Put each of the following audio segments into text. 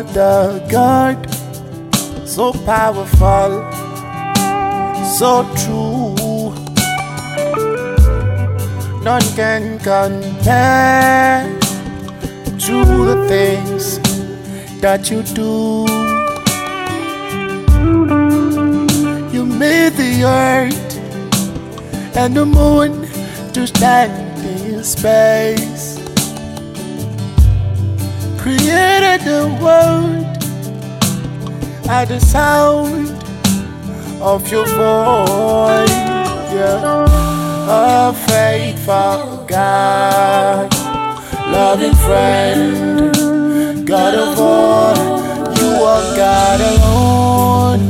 the God, so powerful, so true. None can compare to the things that you do. You made the earth and the moon to stand in space, created the world at the sound of your voice. Yeah. A faithful God, loving friend, God of all, you are God alone.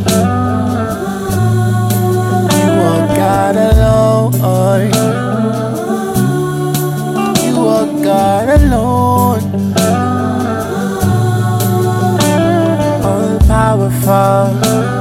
You are God alone. You are God alone. All powerful.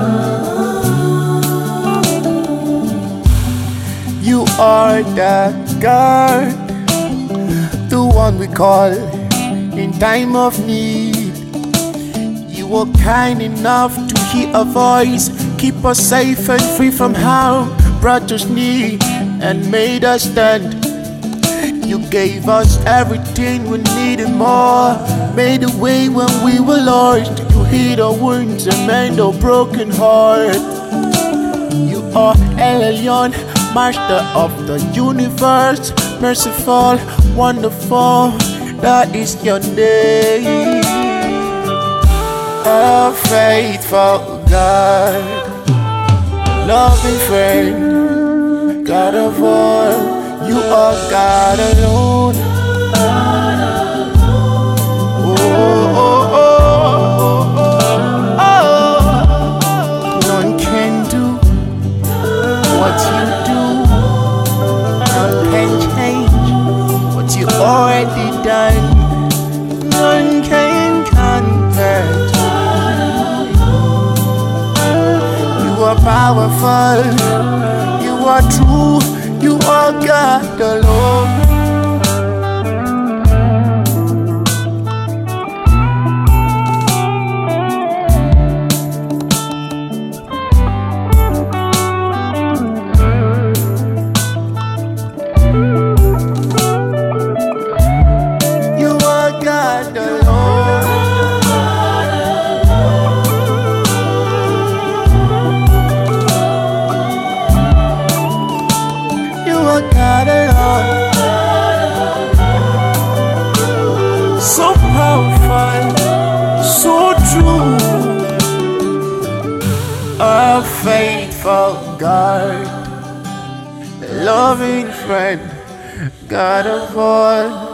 You are the God, the one we call in time of need. You were kind enough to hear a voice, keep us safe and free from harm, brought us near and made us stand. You gave us everything we needed more, made a way when we were lost. You healed our wounds and mended our broken heart. You are El Elyon, Master of the universe, merciful, wonderful, that is your name. A faithful God, loving friend, God of all, you are God alone. Oh, oh, oh, oh, oh. None can do what you do. None can change what you already done. None can compare. You are powerful, you are true, you are God alone. God alone. You are God alone. So powerful, so true. A faithful God, loving friend, God of all.